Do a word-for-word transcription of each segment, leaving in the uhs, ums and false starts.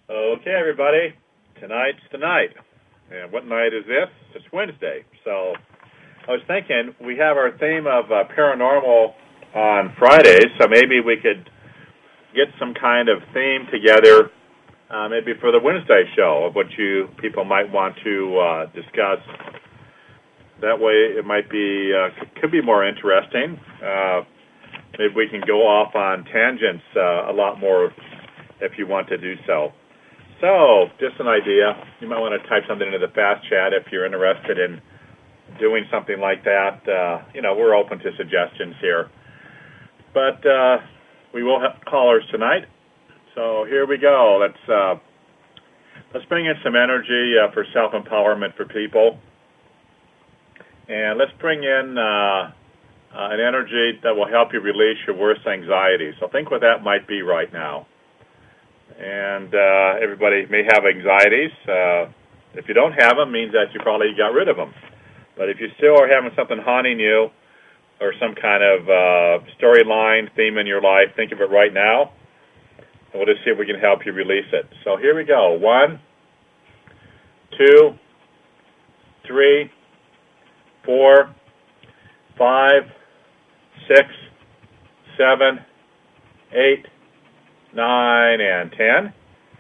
Okay, everybody. Tonight's the night. And what night is this? It's Wednesday. So I was thinking we have our theme of uh, paranormal on Fridays, so maybe we could get some kind of theme together, uh, maybe for the Wednesday show of what you people might want to uh, discuss. That way, it might be uh, could be more interesting. Uh, maybe we can go off on tangents uh, a lot more if you want to do so. So, just an idea. You might want to type something into the fast chat if you're interested in doing something like that. Uh, you know, we're open to suggestions here. But uh, we will have callers tonight. So here we go. Let's uh, let's bring in some energy uh, for self-empowerment for people. And let's bring in uh, uh, an energy that will help you release your worst anxiety. So think what that might be right now. And uh, everybody may have anxieties. Uh, if you don't have them, it means that you probably got rid of them. But if you still are having something haunting you or some kind of uh, storyline, theme in your life, think of it right now, and we'll just see if we can help you release it. So here we go. One, two, three, four, five, six, seven, eight, nine, and ten.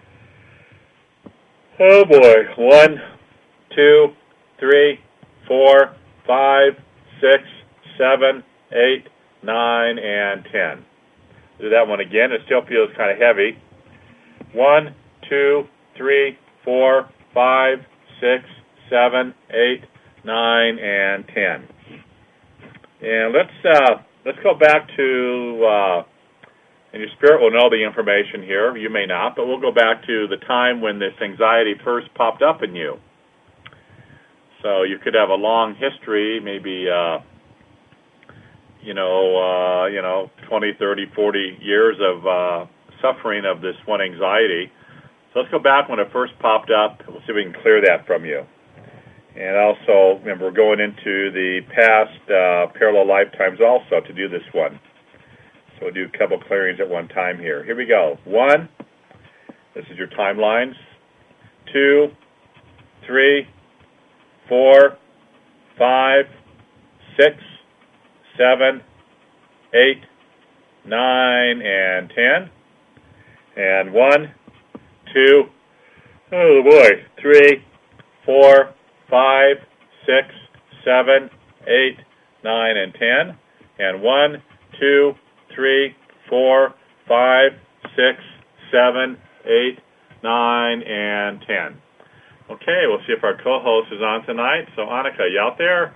Oh boy. One, two, three, four, five, six, seven, eight, nine, and ten. Do that one again. It still feels kind of heavy. One, two, three, four, five, six, seven, eight, nine, and ten. And let's uh, let's go back to. Uh, And your spirit will know the information here. You may not, but we'll go back to the time when this anxiety first popped up in you. So you could have a long history, maybe, uh, you know, uh, you know, twenty, thirty, forty years of uh, suffering of this one anxiety. So let's go back when it first popped up. We'll see if we can clear that from you. And also, remember, we're going into the past uh, parallel lifetimes also to do this one. So we'll do a couple clearings at one time here. Here we go. One, this is your timelines. Two, three, four, five, six, seven, eight, nine, and ten. And one, two, oh boy, three, four, five, six, seven, eight, nine, and ten. And one, two, three, four, five, six, seven, eight, nine, and ten. Okay, we'll see if our co-host is on tonight. So, Annika, you out there?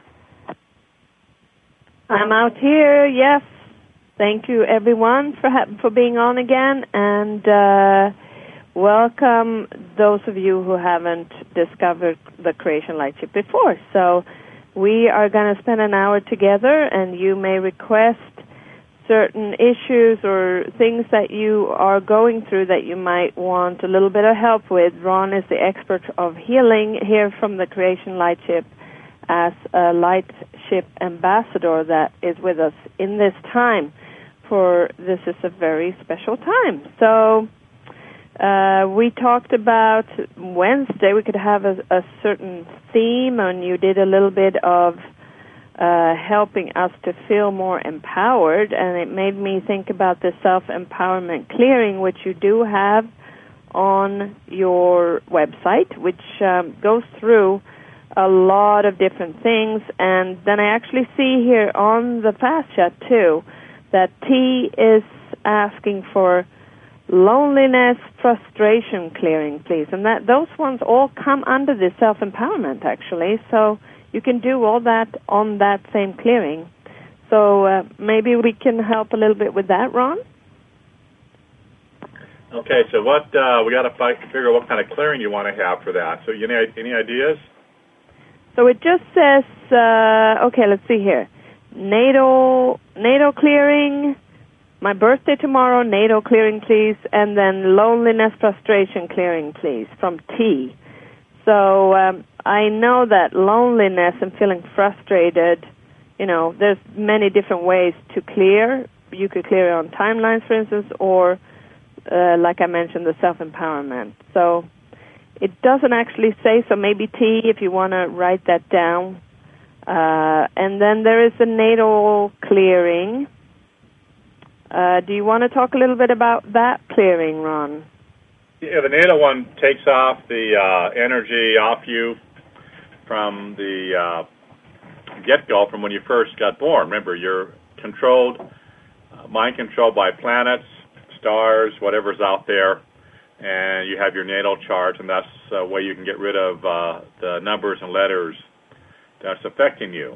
I'm out here, yes. Thank you, everyone, for ha- for being on again, and uh, welcome those of you who haven't discovered the Creation Lightship before. So, we are going to spend an hour together, and you may request certain issues or things that you are going through that you might want a little bit of help with. Ron is the expert of healing here from the Creation Lightship as a Lightship ambassador that is with us in this time, for this is a very special time. So uh, we talked about Wednesday we could have a, a certain theme, and you did a little bit of Uh, helping us to feel more empowered, and it made me think about the self-empowerment clearing, which you do have on your website, which um, goes through a lot of different things. And then I actually see here on the fast chat too that T is asking for loneliness, frustration clearing, please, and that those ones all come under the self-empowerment actually. So you can do all that on that same clearing. So uh, maybe we can help a little bit with that, Ron? Okay, so what uh, we got to figure out what kind of clearing you want to have for that. So any, any ideas? So it just says, uh, okay, let's see here. NATO, NATO clearing, my birthday tomorrow, NATO clearing, please, and then loneliness, frustration clearing, please, from T. So um, I know that loneliness and feeling frustrated, you know, there's many different ways to clear. You could clear it on timelines, for instance, or uh, like I mentioned, the self-empowerment. So it doesn't actually say, so maybe T if you want to write that down. Uh, and then there is the natal clearing. Uh, do you want to talk a little bit about that clearing, Ron? Yeah, the natal one takes off the uh, energy off you from the uh, get-go, from when you first got born. Remember, you're controlled, uh, mind controlled by planets, stars, whatever's out there, and you have your natal chart, and that's a way you can get rid of uh, the numbers and letters that's affecting you.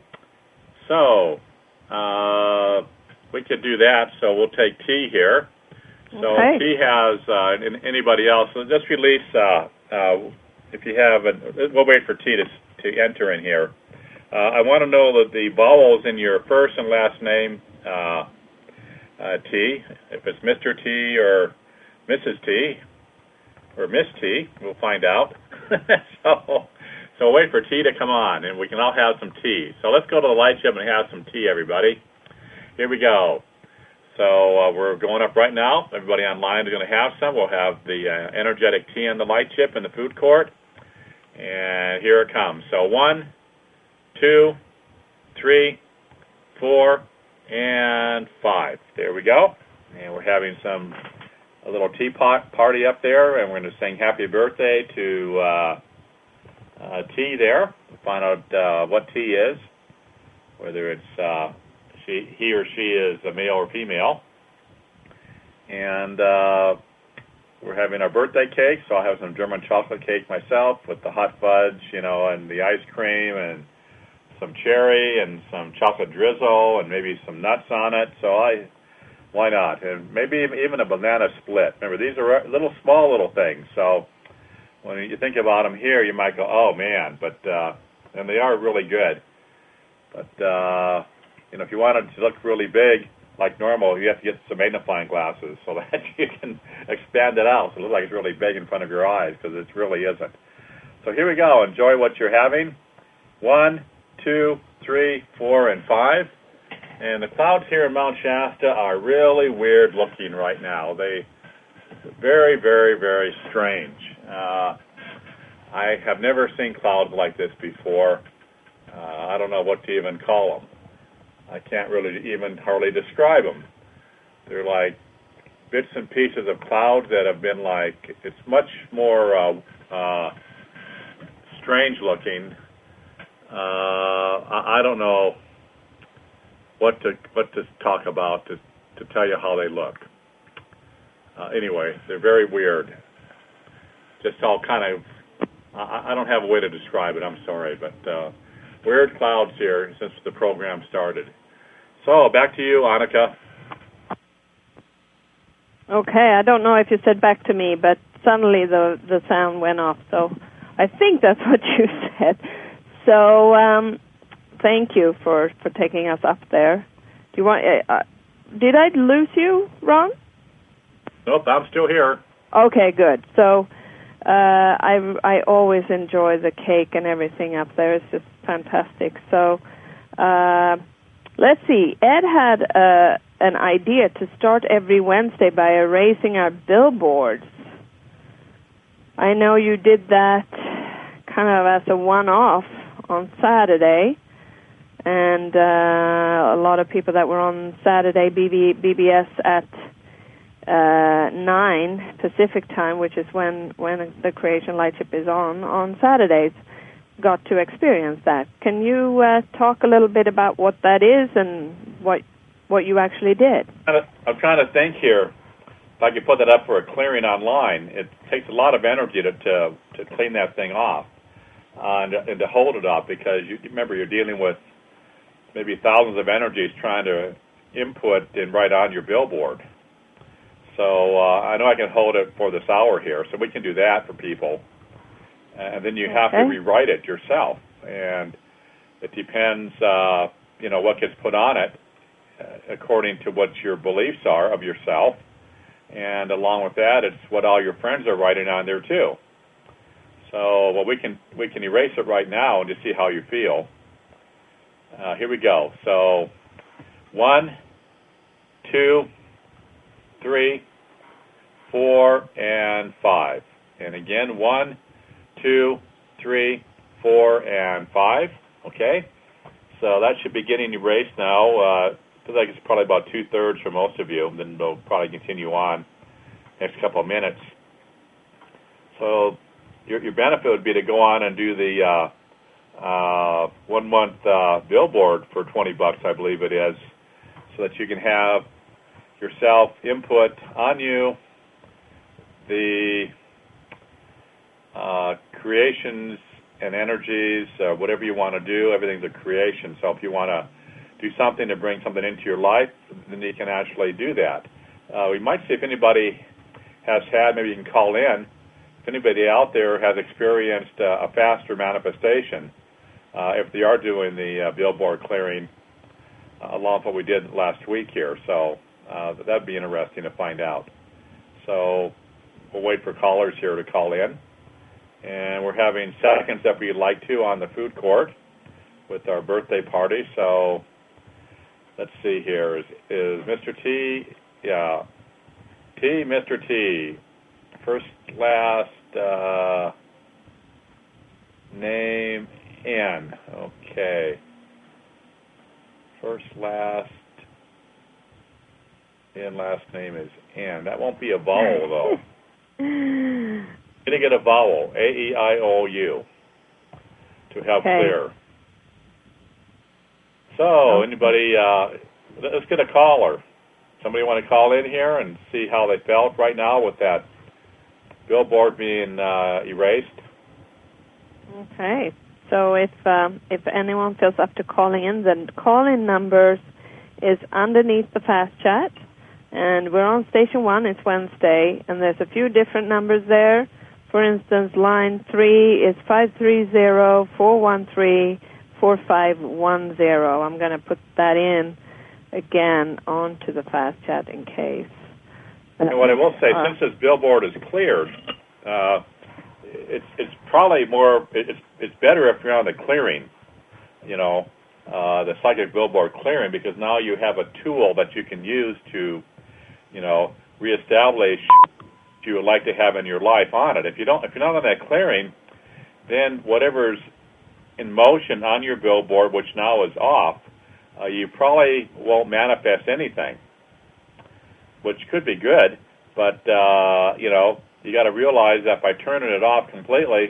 So, uh, we could do that, so we'll take T here. So okay. T has, uh, and anybody else, so just release, uh, uh, if you have, a, we'll wait for T to, to enter in here. Uh, I want to know that the vowels in your first and last name, uh, uh, T, if it's Mister T or Missus T or Miss T, we'll find out. so, so wait for T to come on, and we can all have some tea. So let's go to the light chip and have some tea, everybody. Here we go. So uh, we're going up right now. Everybody online is going to have some. We'll have the uh, energetic tea and the light chip in the food court. And here it comes. So one, two, three, four, and five. There we go. And we're having some a little teapot party up there, and we're going to sing happy birthday to uh, uh, T there. We'll find out uh, what T is, whether it's uh, she, he or she is a male or female. And uh, we're having our birthday cake, so I'll have some German chocolate cake myself with the hot fudge, you know, and the ice cream, and some cherry, and some chocolate drizzle, and maybe some nuts on it. So I, why not? And maybe even a banana split. Remember, these are little, small little things. So when you think about them here, you might go, oh, man. But, uh, and they are really good. But, uh, you know, if you want it to look really big, like normal, you have to get some magnifying glasses so that you can expand it out so it looks like it's really big in front of your eyes, because it really isn't. So here we go. Enjoy what you're having. One, two, three, four, and five. And the clouds here in Mount Shasta are really weird looking right now. They very, very, very strange. Uh, I have never seen clouds like this before. Uh, I don't know what to even call them. I can't really even hardly describe them. They're like bits and pieces of clouds that have been like, it's much more uh, uh, strange looking. Uh, I, I don't know what to what to talk about to, to tell you how they look. Uh, anyway, they're very weird. Just all kind of, I, I don't have a way to describe it, I'm sorry, but uh, weird clouds here since the program started. So, back to you, Annika. Okay, I don't know if you said back to me, but suddenly the, the sound went off, so I think that's what you said. So, um, thank you for, for taking us up there. Do you want? Uh, did I lose you, Ron? Nope, I'm still here. Okay, good. So, uh, I I always enjoy the cake and everything up there. It's just fantastic. So, uh, let's see. Ed had uh, an idea to start every Wednesday by erasing our billboards. I know you did that kind of as a one-off on Saturday, and uh, a lot of people that were on Saturday B B S at uh, nine Pacific time, which is when, when the Creation Lightship is on, on Saturdays, got to experience that. Can you uh, talk a little bit about what that is and what what you actually did? I'm trying to think here. If I could put that up for a clearing online, it takes a lot of energy to to, to clean that thing off. Uh, and, and to hold it up, because you remember you're dealing with maybe thousands of energies trying to input and write on your billboard. So uh, I know I can hold it for this hour here, so we can do that for people. And then you have okay. to rewrite it yourself, and it depends, uh, you know, what gets put on it uh, according to what your beliefs are of yourself, and along with that, it's what all your friends are writing on there too. So, well, we can we can erase it right now and just see how you feel. Uh, here we go. So, one, two, three, four, and five. And again, one, two, three, four, and five. Okay? So that should be getting erased now. Uh, feels like it's probably about two-thirds for most of you. Then they'll probably continue on next couple of minutes. So your, your benefit would be to go on and do the uh, uh, one-month uh, billboard for twenty bucks, I believe it is, so that you can have yourself input on you, the uh, creations and energies, uh, whatever you want to do, everything's a creation. So if you want to do something to bring something into your life, then you can actually do that. Uh, we might see if anybody has had, maybe you can call in, if anybody out there has experienced uh, a faster manifestation, uh, if they are doing the uh, billboard clearing, uh, along with what we did last week here. So uh, that would be interesting to find out. So we'll wait for callers here to call in. And we're having seconds if we'd like to on the food court with our birthday party. So let's see here. Is, is Mister T, yeah, T, Mister T, first, last, uh, name, N. Okay. First, last, and last name is N. That won't be a vowel, though. Going to get a vowel, A E I O U, to have okay. clear. So, anybody, uh, let's get a caller. Somebody want to call in here and see how they felt right now with that billboard being uh, erased? Okay. So if um, if anyone feels up to calling in, then call-in numbers is underneath the fast chat. And we're on station one. It's Wednesday, and there's a few different numbers there. For instance, line three is five three zero, four one three, four five one zero. I'm going to put that in again onto the fast chat in case. And what I will say, uh, since this billboard is cleared, uh, it's it's probably more, it's it's better if you're on the clearing, you know, uh, the psychic billboard clearing, because now you have a tool that you can use to, you know, reestablish what you would like to have in your life on it. If you don't, if you're not on that clearing, then whatever's in motion on your billboard, which now is off, uh, you probably won't manifest anything, which could be good, but, uh, you know, you got to realize that by turning it off completely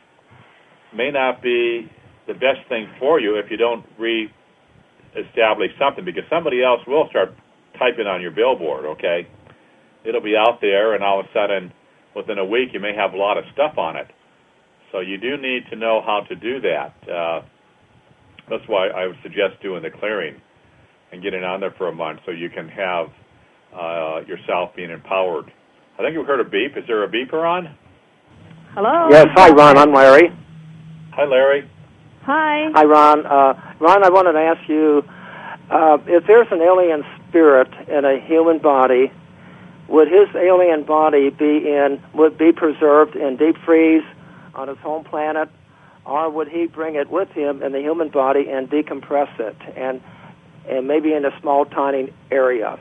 may not be the best thing for you if you don't re-establish something, because somebody else will start typing on your billboard, okay? It'll be out there, and all of a sudden, within a week, you may have a lot of stuff on it. So you do need to know how to do that. Uh, that's why I would suggest doing the clearing and getting on there for a month so you can have uh, yourself being empowered. I think you heard a beep. Is there a beeper on? Hello? Yes, hi, Ron. I'm Larry. Hi, Larry. Hi. Hi, Ron. Uh, Ron, I wanted to ask you, uh, if there's an alien spirit in a human body, would his alien body be in, would be preserved in deep freeze on his home planet, or would he bring it with him in the human body and decompress it, and and maybe in a small, tiny area?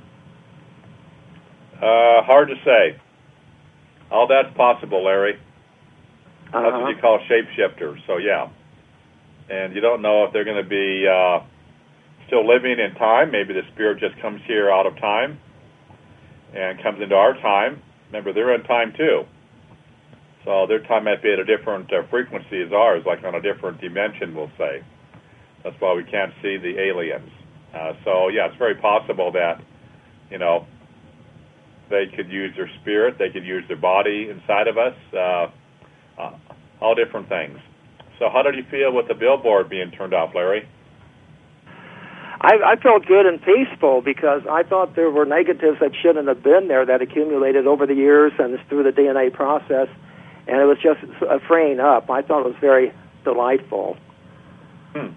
Uh, hard to say. All that's possible, Larry. That's Uh-huh. what you call shapeshifters, so yeah. And you don't know if they're going to be uh, still living in time. Maybe the spirit just comes here out of time and comes into our time. Remember, they're in time too. So their time might be at a different uh, frequency as ours, like on a different dimension, we'll say. That's why we can't see the aliens. Uh, so, yeah, it's very possible that, you know, they could use their spirit, they could use their body inside of us, uh, uh, all different things. So how did you feel with the billboard being turned off, Larry? I, I felt good and peaceful because I thought there were negatives that shouldn't have been there that accumulated over the years and through the D N A process, and it was just a freeing up. I thought it was very delightful. Hmm.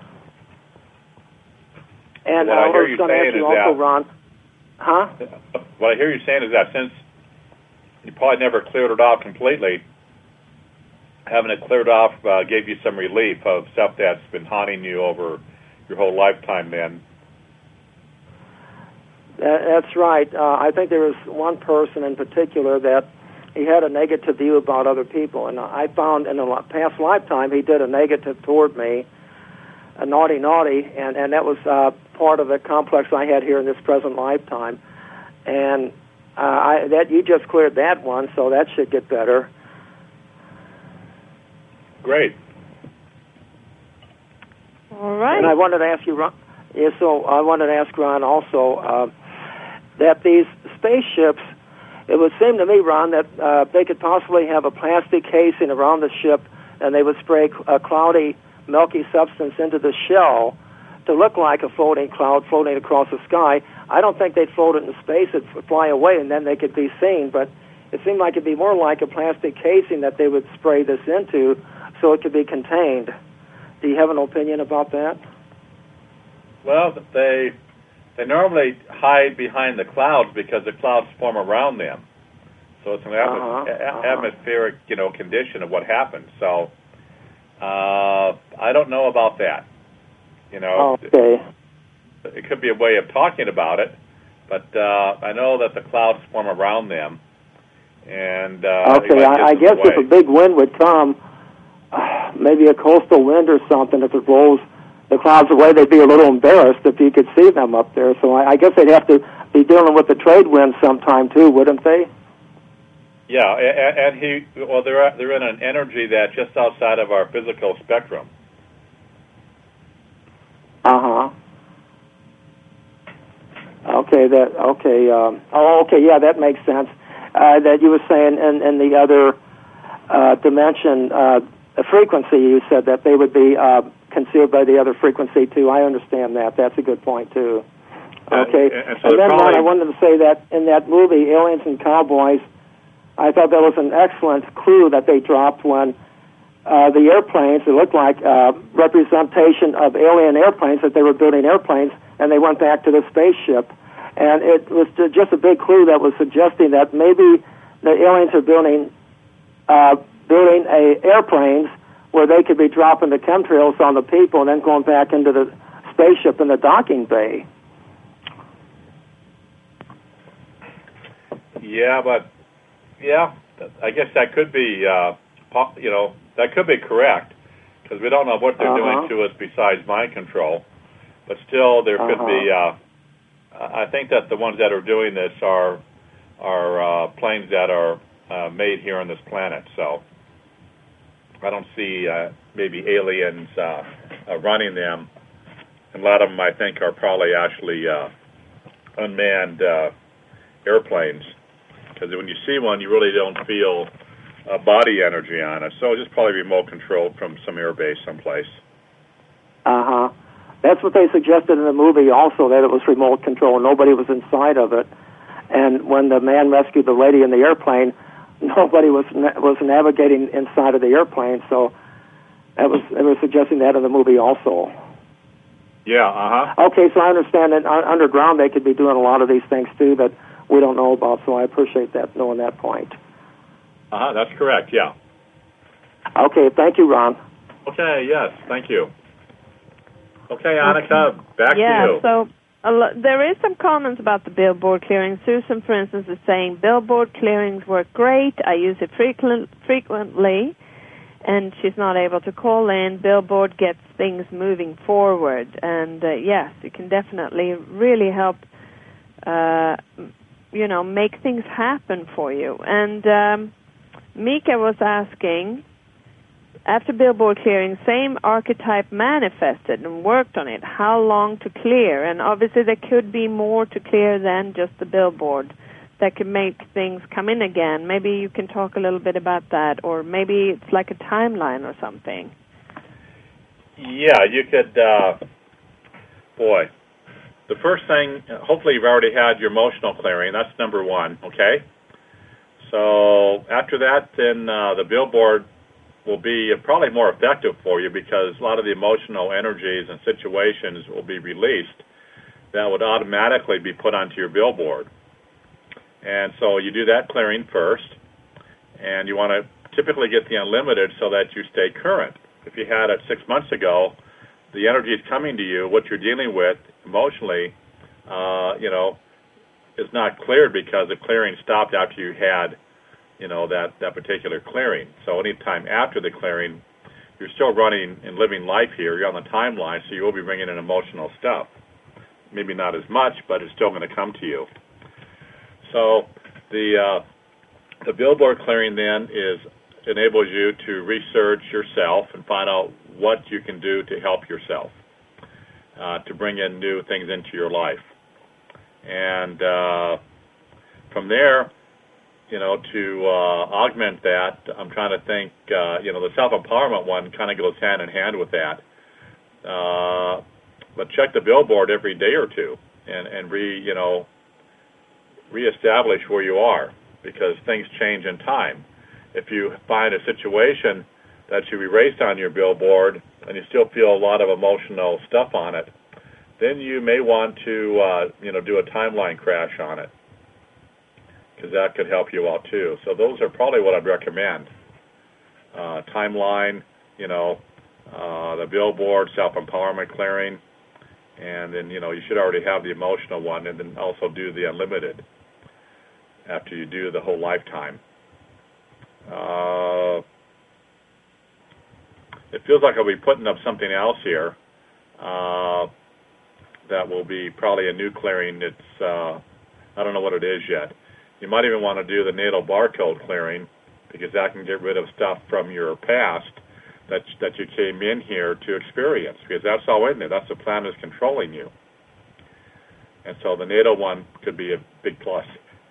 And what I I hear was you going to saying ask you is also, that, Ron, huh? What I hear you saying is that since you probably never cleared it off completely, having it cleared off uh, gave you some relief of stuff that's been haunting you over your whole lifetime then. That, that's right. Uh, I think there was one person in particular that he had a negative view about other people, and I found in a past lifetime he did a negative toward me, a naughty naughty, and, and that was uh, part of the complex I had here in this present lifetime. And uh, I, that you just cleared that one, so that should get better. Great. All right. And I wanted to ask you, Ron, yeah, so I wanted to ask Ron also uh, that these spaceships, it would seem to me, Ron, that uh, they could possibly have a plastic casing around the ship, and they would spray a cloudy, milky substance into the shell to look like a floating cloud floating across the sky. I don't think they'd float it in space; it'd fly away, and then they could be seen. But it seemed like it'd be more like a plastic casing that they would spray this into, so it could be contained. Do you have an opinion about that? Well, they they normally hide behind the clouds because the clouds form around them. So it's an atmos- uh-huh, a- uh-huh. atmospheric, you know, condition of what happens. So uh, I don't know about that. You know, okay. it, it could be a way of talking about it, but uh, I know that the clouds form around them. And uh, okay, I, I guess if a big wind would come, uh, maybe a coastal wind or something, if it rolls the clouds away, they'd be a little embarrassed if you could see them up there. So I, I guess they'd have to be dealing with the trade wind sometime too, wouldn't they? Yeah, and, and he well, they're they're in an energy that's just outside of our physical spectrum. Uh huh. Okay, that okay. Um, oh, okay, yeah, that makes sense. Uh, that you were saying in, in the other uh, dimension, uh, the frequency. You said that they would be uh, concealed by the other frequency too. I understand that. That's a good point too. Okay, and, and, so and then probably... Ron, I wanted to say that in that movie, Aliens and Cowboys, I thought that was an excellent clue that they dropped when uh, the airplanes, it looked like uh, representation of alien airplanes, that they were building airplanes, and they went back to the spaceship. And it was just a big clue that was suggesting that maybe the aliens are building uh, building a airplanes where they could be dropping the chemtrails on the people and then going back into the spaceship in the docking bay. Yeah, but yeah, I guess that could be, uh, you know, that could be correct because we don't know what they're uh-huh. doing to us besides mind control. But still, there uh-huh. could be. Uh, I think that the ones that are doing this are are uh, planes that are uh, made here on this planet. So I don't see uh, maybe aliens uh, uh, running them. And a lot of them, I think, are probably actually uh, unmanned uh, airplanes. Because when you see one, you really don't feel uh, body energy on it. So it's just probably remote controlled from some air base someplace. Uh-huh. That's what they suggested in the movie also, that it was remote control. Nobody was inside of it. And when the man rescued the lady in the airplane, nobody was na- was navigating inside of the airplane. So that was they were suggesting that in the movie also. Yeah, uh-huh. Okay, so I understand that underground they could be doing a lot of these things too that we don't know about, so I appreciate that, knowing that point. Uh-huh, that's correct, yeah. Okay, thank you, Ron. Okay, yes, thank you. Okay, Annika, back yeah, to you. Yeah, so a lo- there is some comments about the billboard clearing. Susan, for instance, is saying, billboard clearings work great. I use it frequent, frequently, and she's not able to call in. Billboard gets things moving forward. And, uh, yes, it can definitely really help, uh, you know, make things happen for you. And um, Mika was asking, after billboard clearing, same archetype manifested and worked on it. How long to clear? And obviously there could be more to clear than just the billboard that could make things come in again. Maybe you can talk a little bit about that, or maybe it's like a timeline or something. Yeah, you could, uh, boy, the first thing, hopefully you've already had your emotional clearing. That's number one, okay? So after that, then uh, the billboard will be probably more effective for you because a lot of the emotional energies and situations will be released that would automatically be put onto your billboard. And so you do that clearing first, and you want to typically get the unlimited so that you stay current. If you had it six months ago, the energy is coming to you, what you're dealing with emotionally, uh, you know, is not cleared because the clearing stopped after you had, you know, that, that particular clearing. So any time after the clearing, you're still running and living life here. You're on the timeline, so you will be bringing in emotional stuff. Maybe not as much, but it's still going to come to you. So the uh, the billboard clearing then is enables you to research yourself and find out what you can do to help yourself, uh, to bring in new things into your life. And uh, from there, you know, to uh, augment that, I'm trying to think, uh, you know, the self-empowerment one kind of goes hand in hand with that. Uh, but check the billboard every day or two and, and re, you know, reestablish where you are, because things change in time. If you find a situation that you erased on your billboard and you still feel a lot of emotional stuff on it, then you may want to, uh, you know, do a timeline crash on it, because that could help you out too. So those are probably what I'd recommend. Uh, timeline, you know, uh, the billboard, self-empowerment clearing, and then, you know, you should already have the emotional one, and then also do the unlimited after you do the whole lifetime. Uh, it feels like I'll be putting up something else here uh, that will be probably a new clearing. It's, uh, I don't know what it is yet. You might even want to do the natal barcode clearing, because that can get rid of stuff from your past that that you came in here to experience, because that's all in there. That's the planet is controlling you. And so the natal one could be a big plus.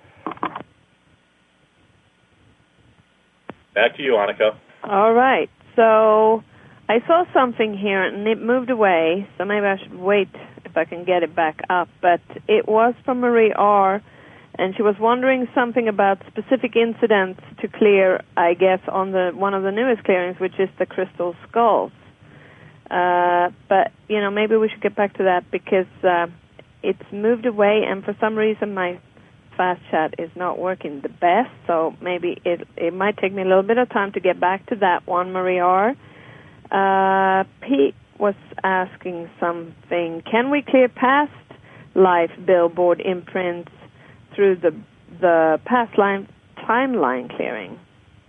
Back to you, Annika. All right. So I saw something here, and it moved away, so maybe I should wait if I can get it back up. But it was from Marie R., and she was wondering something about specific incidents to clear, I guess, on the one of the newest clearings, which is the crystal skulls. Uh, but, you know, maybe we should get back to that, because uh, it's moved away, and for some reason my fast chat is not working the best, so maybe it it might take me a little bit of time to get back to that one, Marie R. Uh, Pete was asking something. Can we clear past life billboard imprints through the the past line timeline clearing?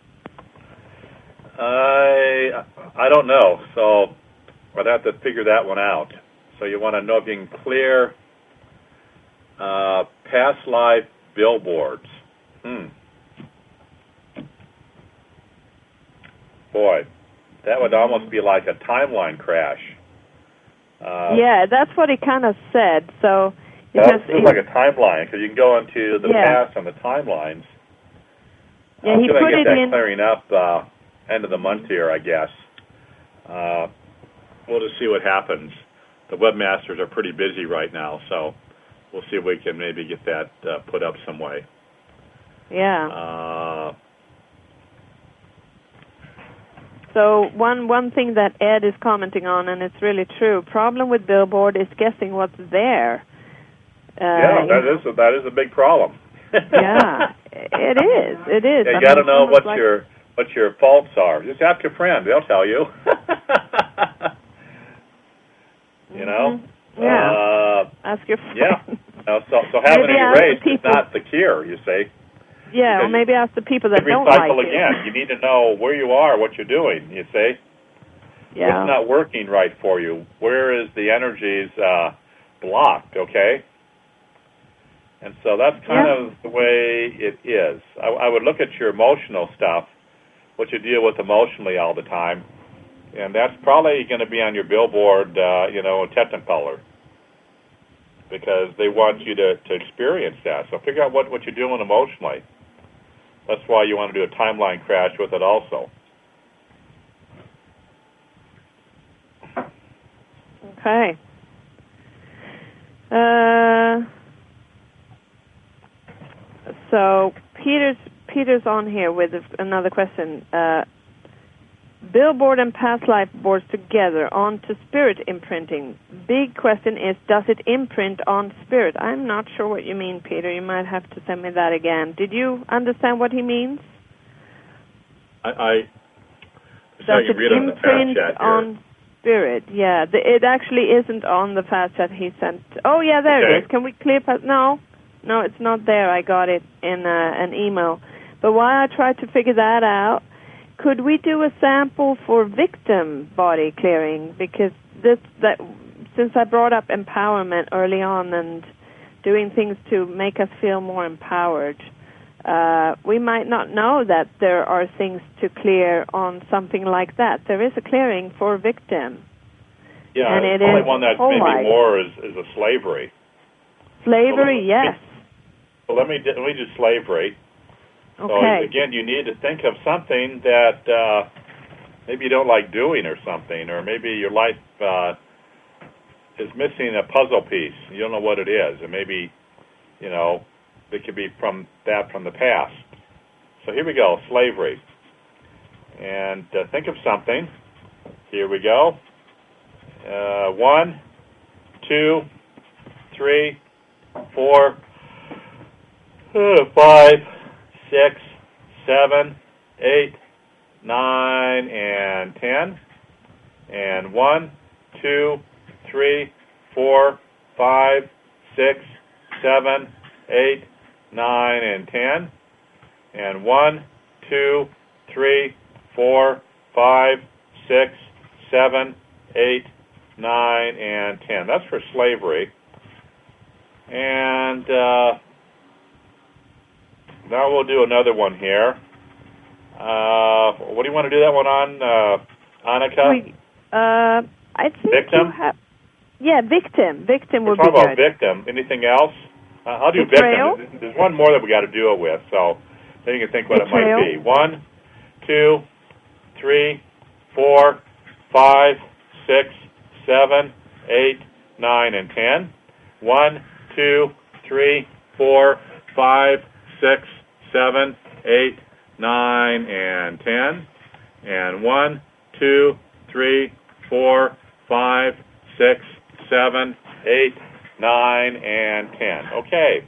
I I don't know, so I'd have to figure that one out. So you want to know if you can clear uh, past life billboards. Hmm. Boy, that would almost be like a timeline crash. Uh, yeah, that's what he kind of said. So That's just like a timeline, because you can go into the yeah. past on the timelines. Yeah, I'm he going put to get it that in clearing up uh, end of the month here, I guess. Uh, we'll just see what happens. The webmasters are pretty busy right now, so we'll see if we can maybe get that uh, put up some way. Yeah. Uh, so one one thing that Ed is commenting on, and it's really true, problem with billboard is guessing what's there. Uh, yeah, that is a, that is a big problem. yeah, it is. It is. Yeah, you I got to mean, know what like your what your faults are. Just ask your friend; they'll tell you. you know. Mm-hmm. Yeah. Uh, ask your friend. Yeah. No, so so having maybe it erased is people. not the cure. You see. Yeah, or maybe ask the people that don't like recycle it. again. You need to know where you are, what you're doing. You see. Yeah. What's not working right for you? Where is the energies uh, blocked? Okay. And so that's kind yeah. of the way it is. I, I would look at your emotional stuff, what you deal with emotionally all the time, and that's probably going to be on your billboard, uh, you know, in Technicolor, because they want you to, to experience that. So figure out what, what you're doing emotionally. That's why you want to do a timeline crash with it also. Okay. Uh... So Peter's Peter's on here with another question. Uh, billboard and past life boards together onto spirit imprinting. Big question is, does it imprint on spirit? I'm not sure what you mean, Peter. You might have to send me that again. Did you understand what he means? I, I does it imprint on spirit? Yeah, the, it actually isn't on the fast chat he sent. Oh, yeah, there okay. it is. Can we clear past? No. No, it's not there. I got it in uh, an email. But while I try to figure that out, could we do a sample for victim body clearing? Because this, that, since I brought up empowerment early on and doing things to make us feel more empowered, uh, we might not know that there are things to clear on something like that. There is a clearing for victim. Yeah, and it the only is one that's maybe life. more is, is a slavery. Slavery, so yes. So let me do, let me do slavery. Okay. So again, you need to think of something that uh, maybe you don't like doing or something, or maybe your life uh, is missing a puzzle piece. You don't know what it is, or maybe, you know, it could be from that from the past. So here we go, slavery. And uh, think of something. Here we go. Uh, one, two, three, four, uh, five, six, seven, eight, nine, and ten. And one, two, three, four, five, six, seven, eight, nine, and ten. And one, two, three, four, five, six, seven, eight, nine, and ten. That's for slavery. And uh, now we'll do another one here. Uh, what do you want to do that one on, uh, Annika? We, uh, I think victim? you have, yeah, victim. Victim We're would be talking about good. victim. Anything else? Uh, I'll do Betrayal? victim. There's one more that we got to do it with, so then you can think what Betrayal? it might be. One, two, three, four, five, six, seven, eight, nine, and ten. One, two, three, four, five, six, seven, eight, nine, and ten. And one, two, three, four, five, six, seven, eight, nine, and ten. Okay.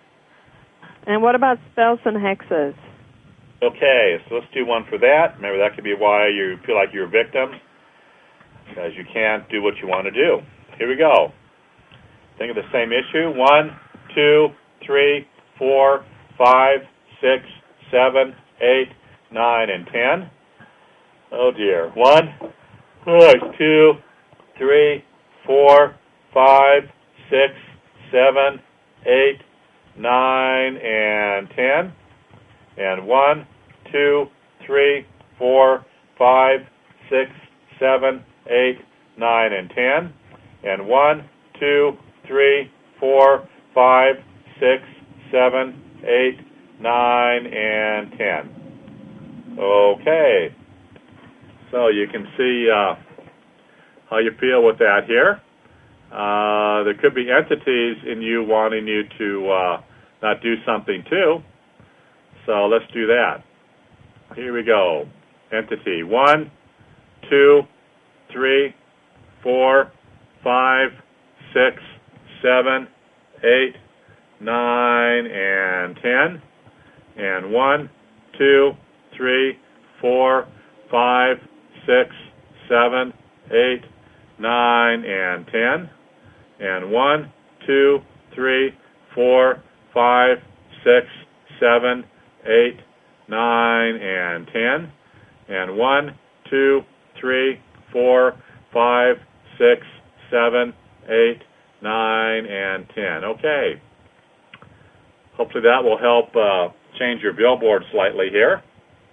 And what about spells and hexes? Okay, so let's do one for that. Remember, that could be why you feel like you're a victim, because you can't do what you want to do. Here we go. Think of the same issue. One, two, three, four, five, six, seven, eight, nine, and ten. Oh, dear. One, two, three, four, five, six, seven, eight, nine, and ten. And one, two, three, four, five, six, seven, eight, nine, and ten. And one, two, three, four, five, six, seven, eight, nine, and ten. Okay. So you can see uh, how you feel with that here. Uh, there could be entities in you wanting you to uh, not do something too. So let's do that. Here we go. Entity. One, two, three, four, five, six, seven, eight, nine, and ten. And one, two, three, four, five, six, seven, eight, nine, and ten. And one, two, three, four, five, six, seven, eight, nine, and ten. And one, two, three, four, five, six, seven, eight, nine, and ten. Okay. Hopefully that will help uh, change your billboard slightly here.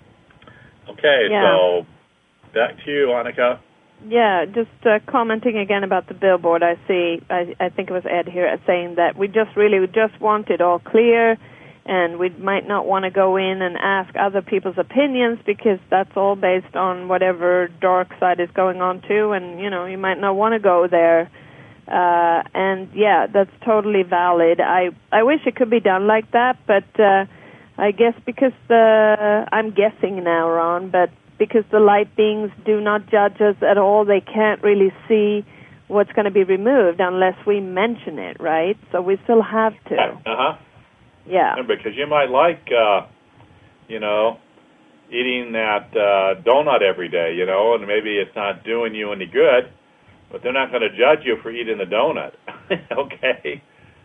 Okay, Yeah. so back to you, Annika. Yeah, just uh, commenting again about the billboard. I see, I, I think it was Ed here saying that we just really we just want it all clear, and we might not want to go in and ask other people's opinions because that's all based on whatever dark side is going on too, and you know you might not want to go there. Uh, and yeah, that's totally valid. I I wish it could be done like that, but uh, I guess because the I'm guessing now, Ron, but because the light beings do not judge us at all, they can't really see what's going to be removed unless we mention it, right? So we still have to. Uh-huh. Yeah. Because you might like, uh, you know, eating that uh, donut every day, you know, and maybe it's not doing you any good, but they're not going to judge you for eating the donut, okay?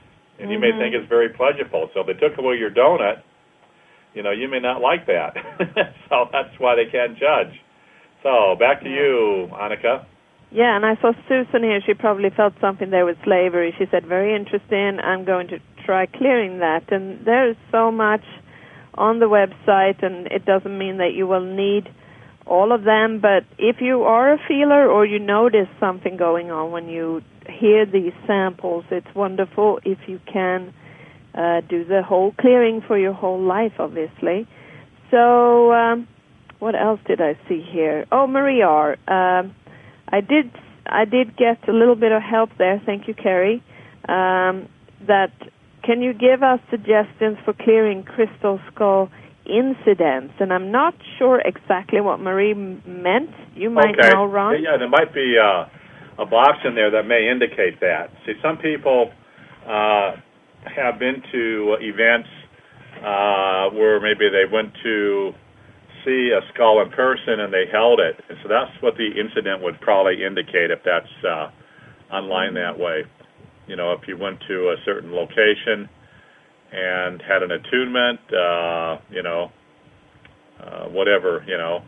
and you may think it's very pleasurable. So if they took away your donut, you know, you may not like that. So that's why they can't judge. So back to you, Annika. Yeah, and I saw Susan here. She probably felt something there with slavery. She said, very interesting. I'm going to try clearing that. And there is so much on the website, and it doesn't mean that you will need all of them. But if you are a feeler or you notice something going on when you hear these samples, it's wonderful if you can uh, do the whole clearing for your whole life, obviously. So um, what else did I see here? Oh, Marie R. Um, I did I did get a little bit of help there. Thank you, Carrie. Um, that can you give us suggestions for clearing crystal skull incidents? And I'm not sure exactly what Marie m- meant. You might okay. know, Ron. Yeah, there might be uh, a box in there that may indicate that. See, some people uh, have been to events uh, where maybe they went to see a skull in person and they held it, and so that's what the incident would probably indicate if that's uh, online that way. You know, if you went to a certain location and had an attunement, uh, you know, uh, whatever, you know,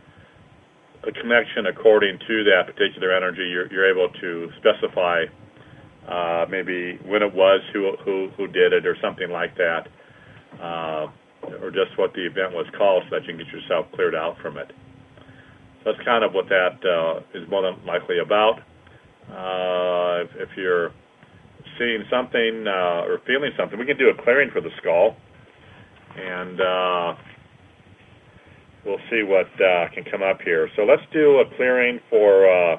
a connection according to that particular energy, you're, you're able to specify uh, maybe when it was, who who who did it, or something like that. Uh, or just what the event was called, so that you can get yourself cleared out from it. So that's kind of what that uh, is more than likely about. Uh, if, if you're seeing something uh, or feeling something, we can do a clearing for the skull, and uh, we'll see what uh, can come up here. So let's do a clearing for uh,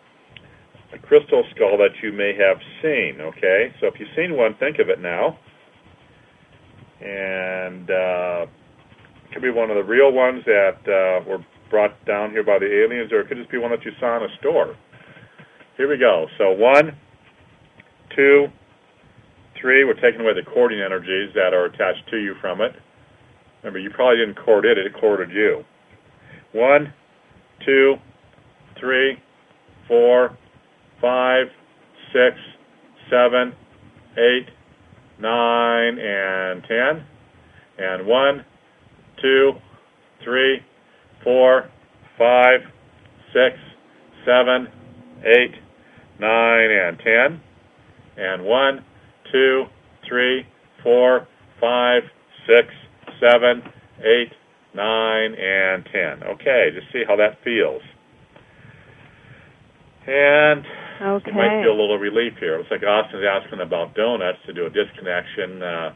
a crystal skull that you may have seen, okay? So if you've seen one, think of it now. And uh, it could be one of the real ones that uh, were brought down here by the aliens, or it could just be one that you saw in a store. Here we go. So one, two, three. We're taking away the cording energies that are attached to you from it. Remember, you probably didn't cord it, it corded you. One, two, three, four, five, six, seven, eight, nine, and ten, and one, two, three, four, five, six, seven, eight, nine, and ten, and one, two, three, four, five, six, seven, eight, nine, and ten. Okay, just see how that feels. And okay. You might feel a little relief here. Looks like Austin's asking about donuts to do a disconnection. Uh,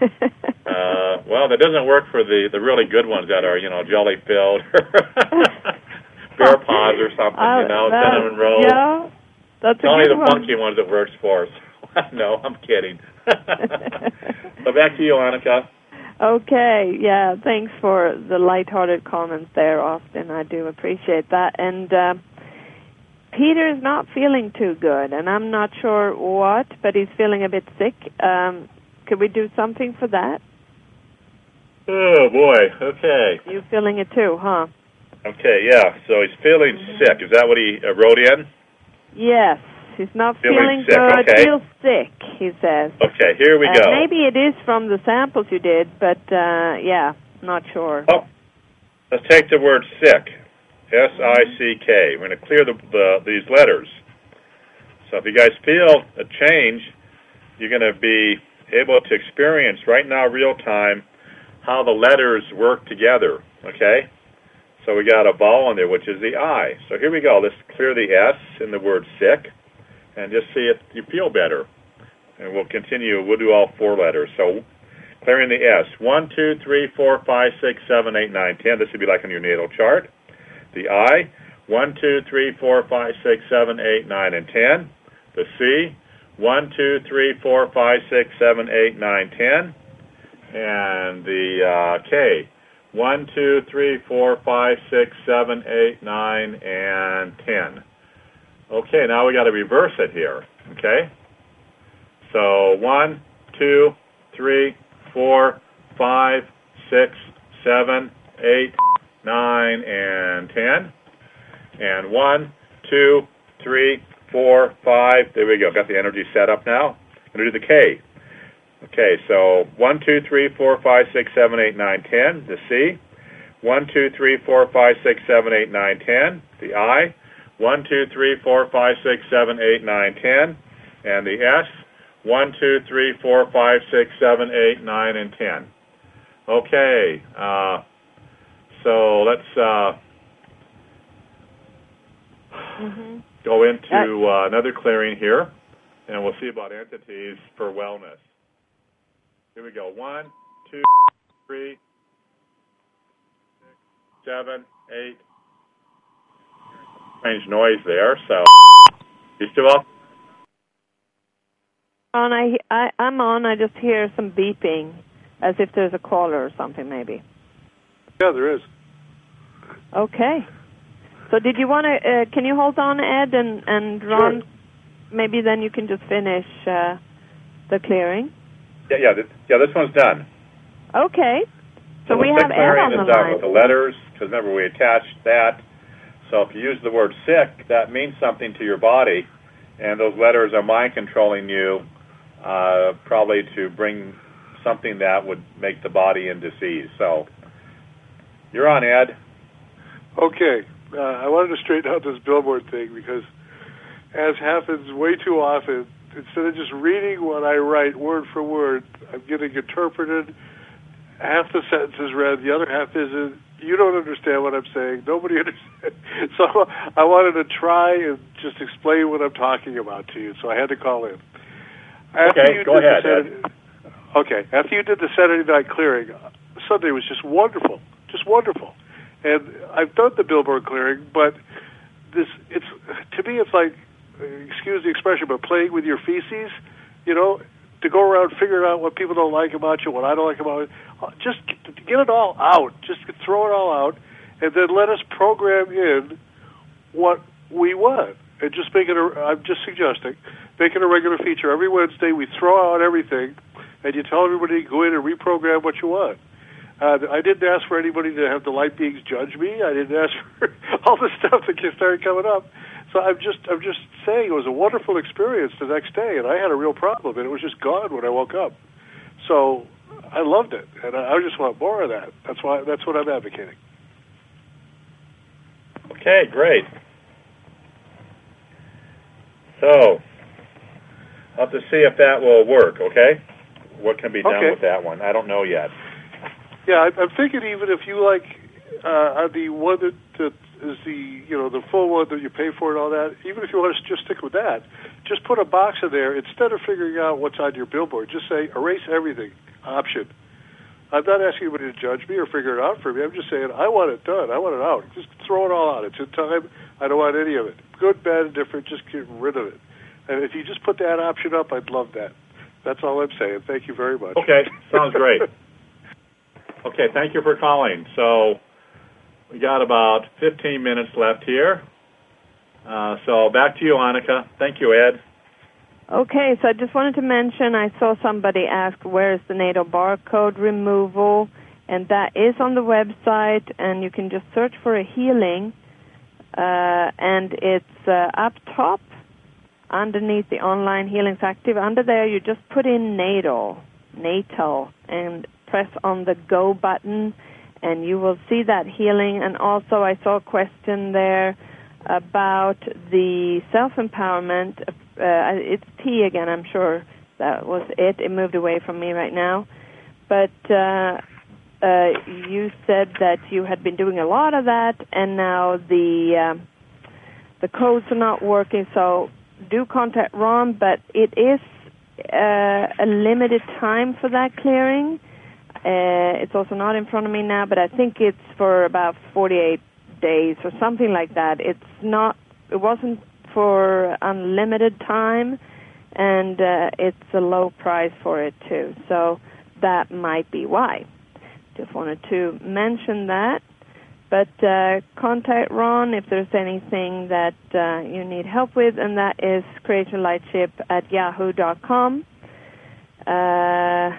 uh, well, that doesn't work for the, the really good ones that are, you know, jelly-filled, bear paws or something, uh, you know, that, cinnamon rolls. Yeah, that's it's only the one. funky ones it works for. No, I'm kidding. So back to you, Annika. Okay, yeah, thanks for the lighthearted comments there, Austin. I do appreciate that. And uh, Peter is not feeling too good, and I'm not sure what, but he's feeling a bit sick. Um, could we do something for that? Oh, boy, okay. You feeling it too, huh? Okay, yeah, so he's feeling mm-hmm. sick. Is that what he uh, wrote in? Yes, he's not feeling, feeling sick. good, okay. feels sick, he says. Okay, here we uh, go. Maybe it is from the samples you did, but, uh, yeah, not sure. Oh, let's take the word sick. S I C K. We're going to clear the, the these letters. So if you guys feel a change, you're going to be able to experience right now, real time, how the letters work together, okay? So we got a vowel in there, which is the I. So here we go. Let's clear the S in the word sick and just see if you feel better. And we'll continue. We'll do all four letters. So clearing the S. One, two, three, four, five, six, seven, eight, nine, ten. This would be like on your natal chart. The I, one, two, three, four, five, six, seven, eight, nine, and ten. The C, one, two, three, four, five, six, seven, eight, nine, ten. And the uh, K, one, two, three, four, five, six, seven, eight, nine, and ten. Okay, now we got to reverse it here, okay? So one, two, three, four, five, six, seven, eight, nine, and ten. And one, two, three, four, five. There we go. Got the energy set up now. I'm going to do the K. Okay, so one, two, three, four, five, six, seven, eight, nine, ten, the C. one, two, three, four, five, six, seven, eight, nine, ten, the I. one, two, three, four, five, six, seven, eight, nine, ten, and the S. one, two, three, four, five, six, seven, eight, nine, and ten. Okay, uh, so let's uh, Mm-hmm. go into uh, another clearing here, and we'll see about entities for wellness. Here we go. One, two, three, six, seven, eight. Strange noise there, so you still up? On, I, I, I'm on. I just hear some beeping, as if there's a caller or something, maybe. Yeah, there is. Okay. So did you want to, uh, can you hold on, Ed, and, and Ron? Sure. Maybe then you can just finish uh, the clearing. Yeah, yeah, th- yeah. This one's done. Okay. So, So we the have sick Ed clearing on the is done line. with the letters, because remember we attached that. So if you use the word sick, that means something to your body, and those letters are mind controlling you, uh, probably to bring something that would make the body in disease. So you're on, Ed. Okay. Uh, I wanted to straighten out this billboard thing because, as happens way too often, instead of just reading what I write word for word, I'm getting interpreted. Half the sentence is read, the other half isn't. You don't understand what I'm saying. Nobody understands. So I wanted to try and just explain what I'm talking about to you. So I had to call in. After Okay, you go did ahead, the Saturday, okay, after you did the Saturday night clearing, Sunday was just wonderful, just wonderful. And I've done the billboard clearing, but this, it's, to me, it's like, excuse the expression, but playing with your feces, you know, to go around figuring out what people don't like about you, what I don't like about you. Just get it all out. Just throw it all out, and then let us program in what we want. And just make it a, I'm just suggesting, make it a regular feature. Every Wednesday we throw out everything, and you tell everybody to go in and reprogram what you want. Uh, I didn't ask for anybody to have the light beings judge me. I didn't ask for all the stuff that started coming up. So I'm just, I'm just saying it was a wonderful experience the next day, and I had a real problem, and it was just gone when I woke up. So I loved it, and I, I just want more of that. That's why, that's what I'm advocating. Okay, great. So I'll have to see if that will work, okay? What can be done Okay. with that one? I don't know yet. Yeah, I, I'm thinking even if you like uh, on the one that, that is the, you know, the full one that you pay for and all that, even if you want to just stick with that, just put a box in there. Instead of figuring out what's on your billboard, just say erase everything, option. I'm not asking anybody to judge me or figure it out for me. I'm just saying I want it done. I want it out. Just throw it all out. It's in time. I don't want any of it. Good, bad, and different. Just get rid of it. And if you just put that option up, I'd love that. That's all I'm saying. Thank you very much. Okay, sounds great. Okay, thank you for calling. So we got about fifteen minutes left here. Uh, so back to you, Annika. Thank you, Ed. Okay, so I just wanted to mention, I saw somebody ask where is the NATO barcode removal, and that is on the website, and you can just search for a healing, uh, and it's uh, up top underneath the online healings active. Under there, you just put in NATO, NATO, and press on the go button, and you will see that healing. And also, I saw a question there about the self-empowerment. Uh, it's T again, I'm sure that was it. It moved away from me right now. But uh, uh, you said that you had been doing a lot of that, and now the uh, the codes are not working, so do contact Ron, but it is uh, a limited time for that clearing. Uh, it's also not in front of me now, but I think it's for about forty-eight days or something like that. It's not, it wasn't for unlimited time, and uh, it's a low price for it too. So that might be why. Just wanted to mention that. But uh, contact Ron if there's anything that uh, you need help with, and that is creationlightship at yahoo dot com. Uh,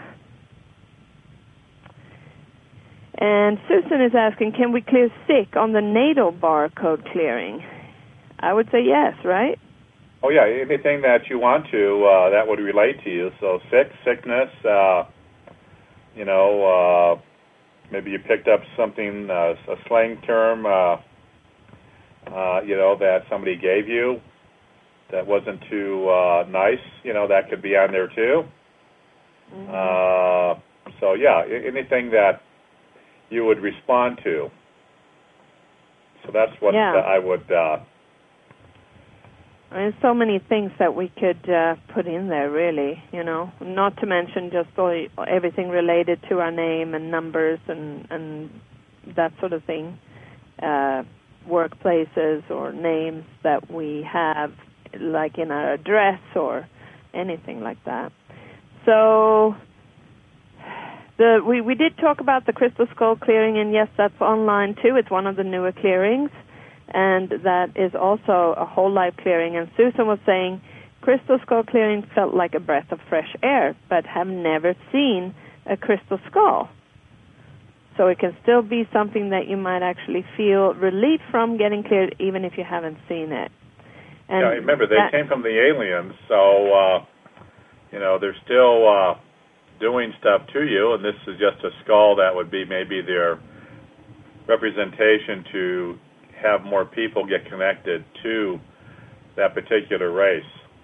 and Susan is asking, can we clear sick on the NATO barcode clearing? I would say yes, right? Oh, yeah, anything that you want to uh, that would relate to you. So sick, sickness, uh, you know, uh, maybe you picked up something, uh, a slang term, uh, uh, you know, that somebody gave you that wasn't too uh, nice, you know, that could be on there too. Mm-hmm. Uh, so, yeah, anything that you would respond to. So that's what yeah. uh, I would... Uh, There's so many things that we could uh, put in there, really, you know, not to mention just all, everything related to our name and numbers and, and that sort of thing, uh, workplaces or names that we have, like in our address or anything like that. So the we, we did talk about the Crystal Skull clearing, and yes, that's online too. It's one of the newer clearings. And that is also a whole life clearing. And Susan was saying, crystal skull clearing felt like a breath of fresh air, but have never seen a crystal skull. So it can still be something that you might actually feel relief from getting cleared, even if you haven't seen it. And yeah, remember, they that, came from the aliens, so, uh, you know, they're still uh, doing stuff to you, and this is just a skull that would be maybe their representation to have more people get connected to that particular race.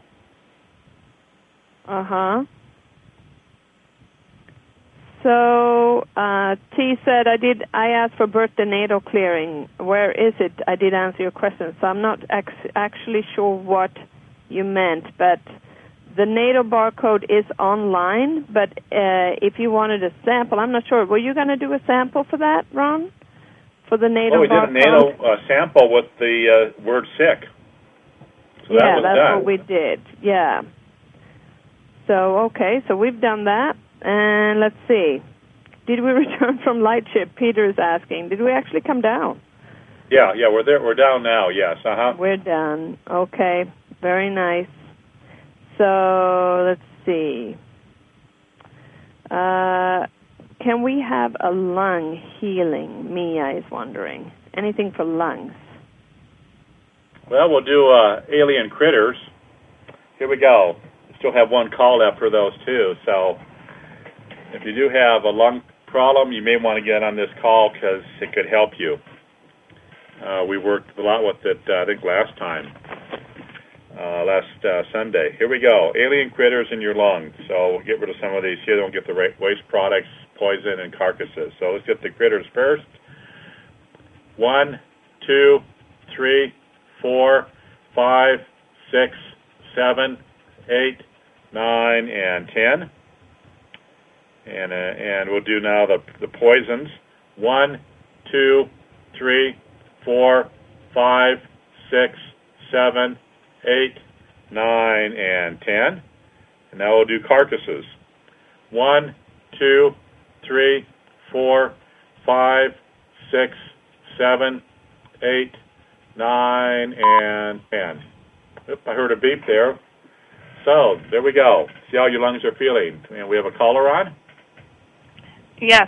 Uh-huh. So, uh, T said, I did. I asked for birthday natal clearing. Where is it? I did answer your question, so I'm not ex- actually sure what you meant, but the natal barcode is online, but uh, if you wanted a sample, I'm not sure. Were you going to do a sample for that, Ron? For the natal Oh, we barcode? did a natal uh, sample with the uh, word sick. So yeah, that was that's done. what we did. Yeah. So, okay, so we've done that. And let's see. Did we return from Lightship? Peter is asking. Did we actually come down? Yeah, yeah, we're there. We're down now, yes. Uh-huh. We're done. Okay, very nice. So, let's see. Uh... Can we have a lung healing? Mia is wondering. Anything for lungs? Well, we'll do uh, alien critters. Here we go. Still have one call up for those, too. So if you do have a lung problem, you may want to get on this call because it could help you. Uh, we worked a lot with it, uh, I think, last time, uh, last uh, Sunday. Here we go. Alien critters in your lungs. So we'll get rid of some of these here. Don't get the waste products, poison, and carcasses. So let's get the critters first. One, two, three, four, five, six, seven, eight, nine, and ten. And uh, and we'll do now the the poisons. One, two, three, four, five, six, seven, eight, nine, and ten. And now we'll do carcasses. One, two, three, four, five, six, seven, eight, nine, and ten. Oop, I heard a beep there. So, there we go. See how your lungs are feeling. And we have a caller on? Yes.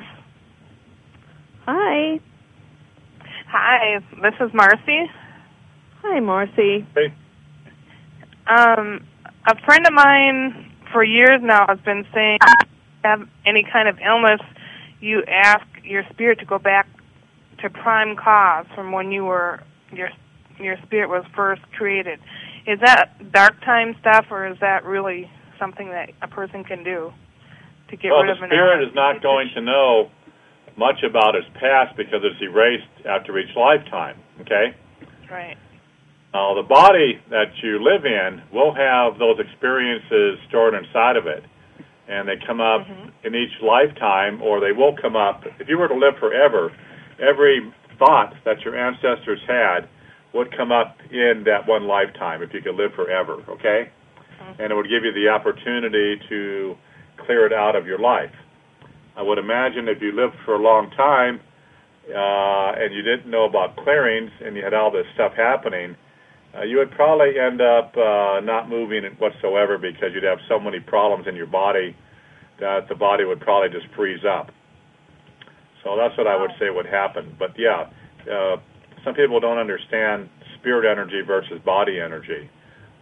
Hi. Hi, this is Marcy. Hi, Marcy. Hey. Um, a friend of mine for years now has been saying if you have any kind of illness, you ask your spirit to go back to prime cause from when you were your your spirit was first created. Is that dark time stuff, or is that really something that a person can do to get well, rid of an illness? Well, the spirit is not going to know much about its past because it's erased after each lifetime, okay? Right. Now, the body that you live in will have those experiences stored inside of it, and they come up mm-hmm. in each lifetime, or they will come up. If you were to live forever, every thought that your ancestors had would come up in that one lifetime if you could live forever, okay? Mm-hmm. And it would give you the opportunity to clear it out of your life. I would imagine if you lived for a long time uh, and you didn't know about clearings and you had all this stuff happening, uh, you would probably end up uh, not moving whatsoever because you'd have so many problems in your body that the body would probably just freeze up. So that's what I would say would happen. But yeah, uh, some people don't understand spirit energy versus body energy.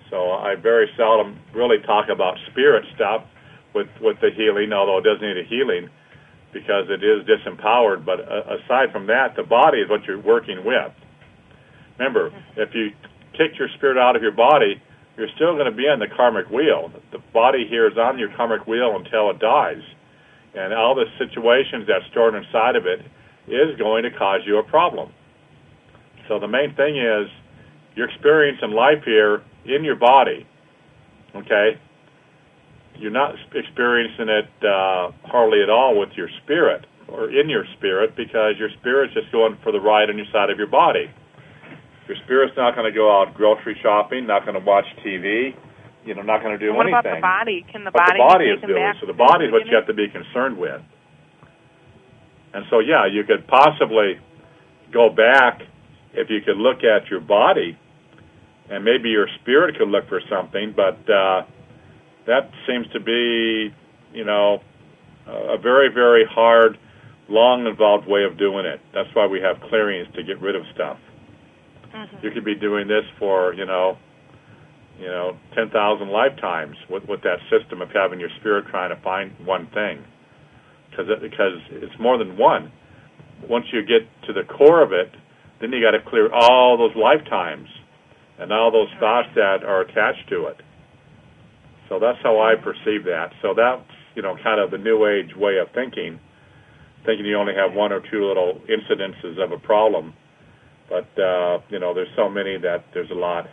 So I very seldom really talk about spirit stuff with, with the healing, although it does need a healing because it is disempowered. But uh, aside from that, the body is what you're working with. Remember, if you kick your spirit out of your body, you're still going to be on the karmic wheel. The body here is on your karmic wheel until it dies. And all the situations that's stored inside of it is going to cause you a problem. So the main thing is you're experiencing life here in your body, okay? You're not experiencing it uh, hardly at all with your spirit or in your spirit because your spirit's just going for the ride on your side of your body. Your spirit's not going to go out grocery shopping, not going to watch T V, you know, not going to do what anything. What about the body? Can the what body the body be is taken doing. back So the body is what you beginning? have to be concerned with. And so, yeah, you could possibly go back if you could look at your body, and maybe your spirit could look for something, but uh, that seems to be, you know, a very, very hard, long, involved way of doing it. That's why we have clearings to get rid of stuff. Mm-hmm. You could be doing this for, you know, you know, ten thousand lifetimes with, with that system of having your spirit trying to find one thing. Because it, because it's more than one. Once you get to the core of it, then you got to clear all those lifetimes and all those thoughts that are attached to it. So that's how I perceive that. So that's, you know, kind of the New Age way of thinking, thinking you only have one or two little incidences of a problem. But, uh, you know, there's so many that there's a lot.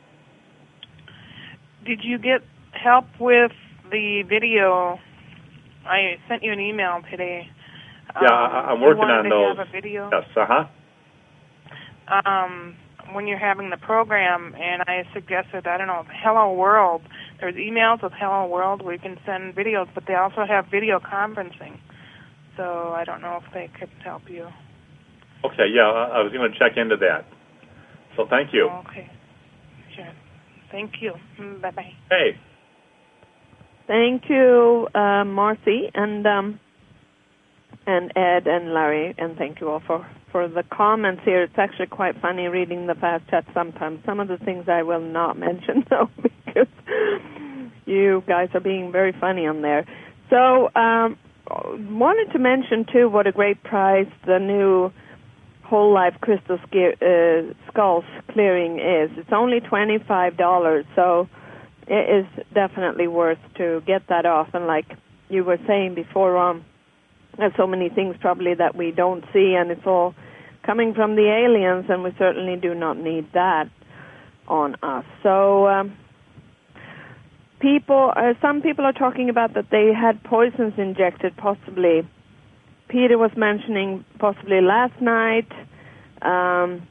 Did you get help with the video? I sent you an email today. Yeah, um, I, I'm working on those. Have a video? Yes, uh-huh. Um, when you're having the program, and I suggested, I don't know, Hello World. There's emails with Hello World where you can send videos, but they also have video conferencing. So I don't know if they could help you. Okay, yeah, I was going to check into that. So thank you. Okay, sure. Thank you. Bye-bye. Hey. Thank you, uh, Marcy, and um, and Ed and Larry, and thank you all for, for the comments here. It's actually quite funny reading the fast chat sometimes. Some of the things I will not mention, though, because you guys are being very funny on there. So um, wanted to mention, too, what a great price the new Whole Life Crystal uh, Skulls clearing is. It's only twenty-five dollars, so it is definitely worth to get that off. And like you were saying before, um, there's so many things probably that we don't see, and it's all coming from the aliens, and we certainly do not need that on us. So um, people, uh, some people are talking about that they had poisons injected, possibly. Peter was mentioning possibly last night. Um,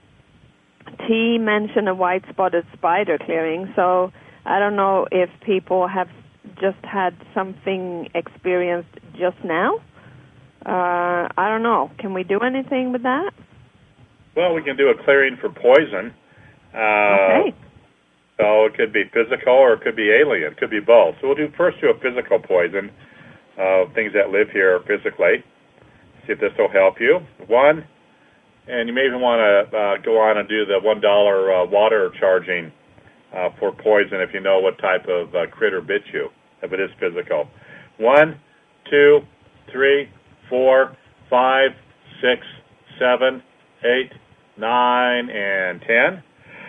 T mentioned a white-spotted spider clearing. So I don't know if people have just had something experienced just now. Uh, I don't know. Can we do anything with that? Well, we can do a clearing for poison. Uh, okay. So it could be physical or it could be alien. It could be both. So we'll do first do a physical poison, uh, things that live here physically. See if this will help you. One, and you may even want to uh, go on and do the one dollar uh, water charging uh, for poison if you know what type of uh, critter bit you, if it is physical. One, two, three, four, five, six, seven, eight, nine, and ten.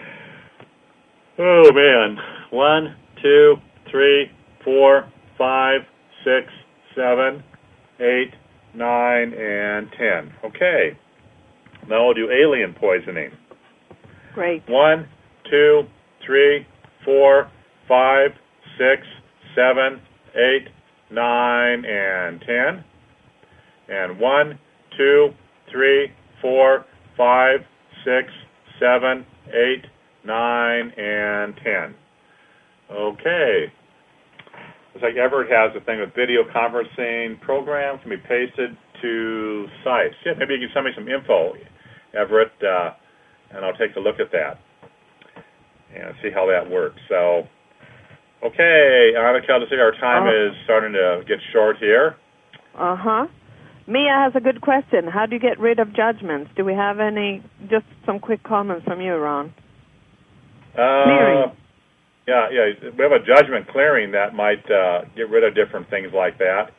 Oh, man. One, two, three, four, five, six, seven, eight, nine, and ten. Okay. Now we'll do alien poisoning. Great. One, two, three, four, five, six, seven, eight, nine, and ten. And one, two, three, four, five, six, seven, eight, nine, and ten. Okay. Looks like Everett has a thing with video conferencing programs can be pasted to sites. Yeah, maybe you can send me some info, Everett, uh, and I'll take a look at that and see how that works. So, okay, Annika, let's see, our time uh, is starting to get short here. Uh-huh. Mia has a good question. How do you get rid of judgments? Do we have any, just some quick comments from you, Ron? Uh, Yeah, yeah. We have a judgment clearing that might uh, get rid of different things like that.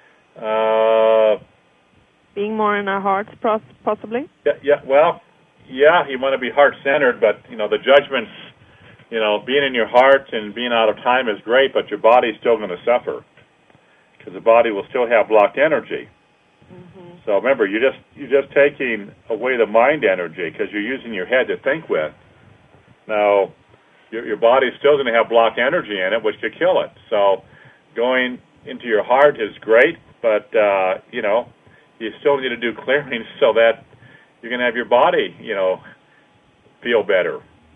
Uh, Being more in our hearts, possibly? Yeah, yeah. Well, yeah, you want to be heart-centered, but, you know, the judgments, you know, being in your heart and being out of time is great, but your body's still going to suffer because the body will still have blocked energy. Mm-hmm. So remember, you're just, you're just taking away the mind energy because you're using your head to think with. Now, your, your body's still going to have blocked energy in it, which could kill it. So going into your heart is great, but, uh, you know, you still need to do clearing so that you're going to have your body, you know, feel better.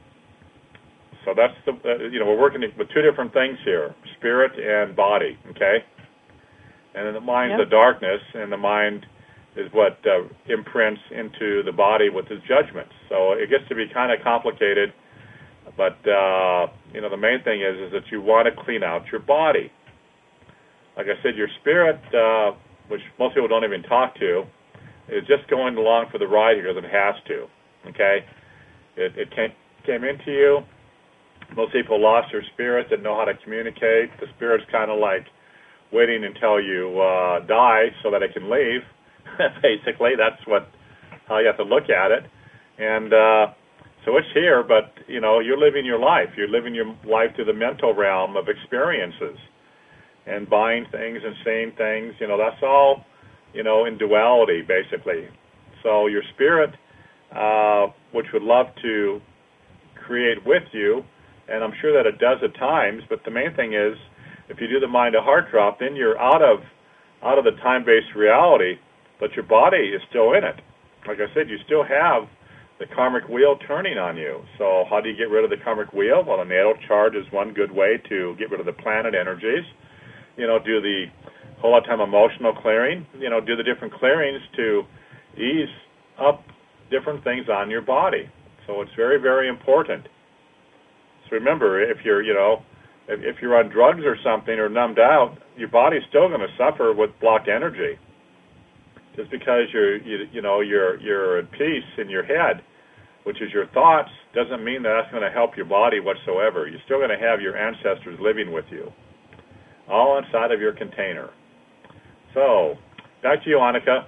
So that's the, uh, you know, we're working with two different things here, spirit and body, okay? And then the mind's yep. the darkness, and the mind is what uh, imprints into the body with its judgments. So it gets to be kind of complicated, but, uh, you know, the main thing is, is that you want to clean out your body. Like I said, your spirit, uh, which most people don't even talk to, is just going along for the ride here because it has to, okay? It, it came, came into you. Most people lost their spirit, didn't know how to communicate. The spirit's kind of like waiting until you uh, die so that it can leave. Basically, that's what how you have to look at it. And uh, so it's here, but, you know, you're living your life. You're living your life through the mental realm of experiences and buying things and seeing things. You know, that's all, you know, in duality, basically. So your spirit, uh, which would love to create with you, and I'm sure that it does at times, but the main thing is, if you do the mind-to-heart drop, then you're out of out of the time-based reality, but your body is still in it. Like I said, you still have the karmic wheel turning on you. So how do you get rid of the karmic wheel? Well, a natal chart is one good way to get rid of the planet energies. You know, do the whole lot of time emotional clearing. You know, do the different clearings to ease up different things on your body. So it's very, very important. So remember, if you're, you know, if, if you're on drugs or something or numbed out, your body's still going to suffer with blocked energy. Just because you're, you, you know, you're you're at peace in your head, which is your thoughts, doesn't mean that that's going to help your body whatsoever. You're still going to have your ancestors living with you, all inside of your container. So, back to you, Annika.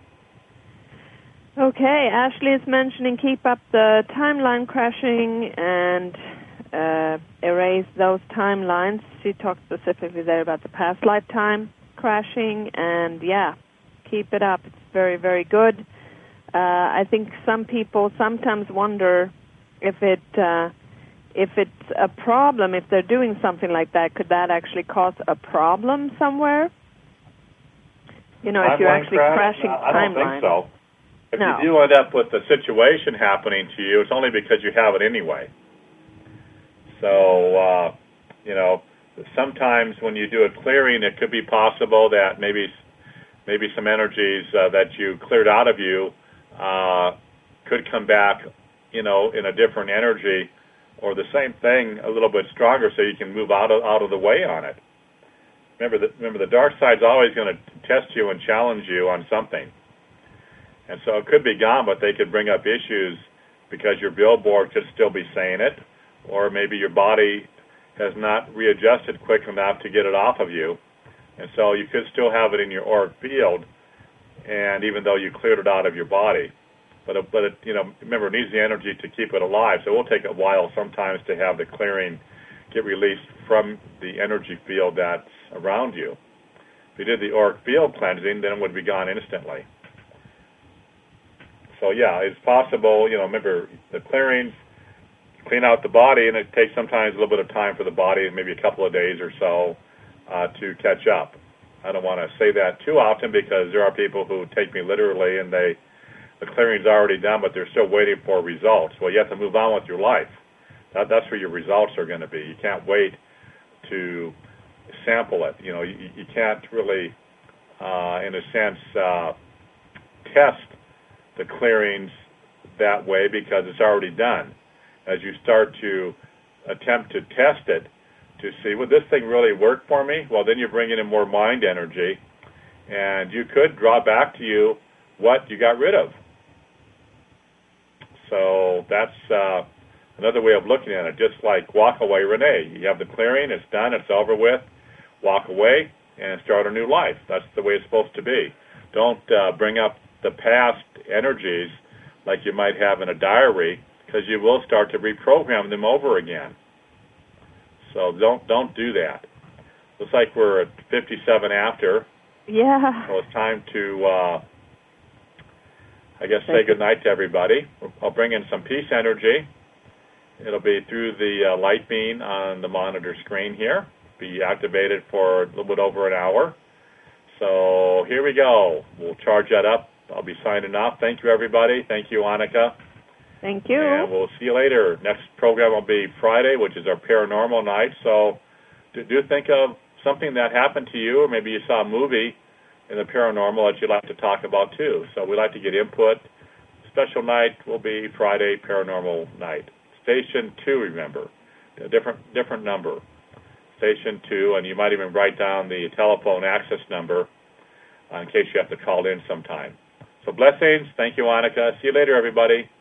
Okay, Ashley is mentioning keep up the timeline crashing and uh, erase those timelines. She talked specifically there about the past lifetime crashing, and yeah, keep it up. It's very, very good. Uh, I think some people sometimes wonder if it uh, if it's a problem, if they're doing something like that, could that actually cause a problem somewhere? You know, if you're actually crash? crashing I timeline. don't think so. If no. you do end up with the situation happening to you, it's only because you have it anyway. So, uh, you know, sometimes when you do a clearing, it could be possible that maybe maybe some energies uh, that you cleared out of you uh, could come back, you know, in a different energy, or the same thing a little bit stronger, so you can move out of out of the way on it. Remember, the, remember, the dark side's always going to test you and challenge you on something. And so it could be gone, but they could bring up issues because your billboard could still be saying it, or maybe your body has not readjusted quick enough to get it off of you. And so you could still have it in your auric field, and even though you cleared it out of your body. But, it, but it, you know, remember, it needs the energy to keep it alive, so it will take a while sometimes to have the clearing get released from the energy field that's around you. If you did the auric field cleansing, then it would be gone instantly. So, yeah, it's possible, you know, remember, the clearings clean out the body, and it takes sometimes a little bit of time for the body, maybe a couple of days or so, uh, to catch up. I don't want to say that too often because there are people who take me literally and they the clearing's already done, but they're still waiting for results. Well, you have to move on with your life. That, that's where your results are going to be. You can't wait to sample it. You know, you, you can't really, uh, in a sense, uh, test the clearings that way because it's already done. As you start to attempt to test it to see, would this thing really work for me? Well, then you're bringing in more mind energy, and you could draw back to you what you got rid of. So that's uh, another way of looking at it, just like walk away, Renee. You have the clearing, it's done, it's over with. Walk away and start a new life. That's the way it's supposed to be. Don't uh, bring up the past energies like you might have in a diary, because you will start to reprogram them over again. So don't don't do that. Looks like we're at fifty-seven after. Yeah. So it's time to, uh, I guess, say goodnight to everybody. I'll bring in some peace energy. It'll be through the uh, light beam on the monitor screen here. Be activated for a little bit over an hour. So here we go. We'll charge that up. I'll be signing off. Thank you, everybody. Thank you, Annika. Thank you. And we'll see you later. Next program will be Friday, which is our paranormal night. So do, do think of something that happened to you, or maybe you saw a movie in the paranormal that you'd like to talk about, too. So we'd like to get input. Special night will be Friday, paranormal night. Station two, remember. A different, different number. Station two, and you might even write down the telephone access number uh, in case you have to call in sometime. So blessings. Thank you, Annika. See you later, everybody.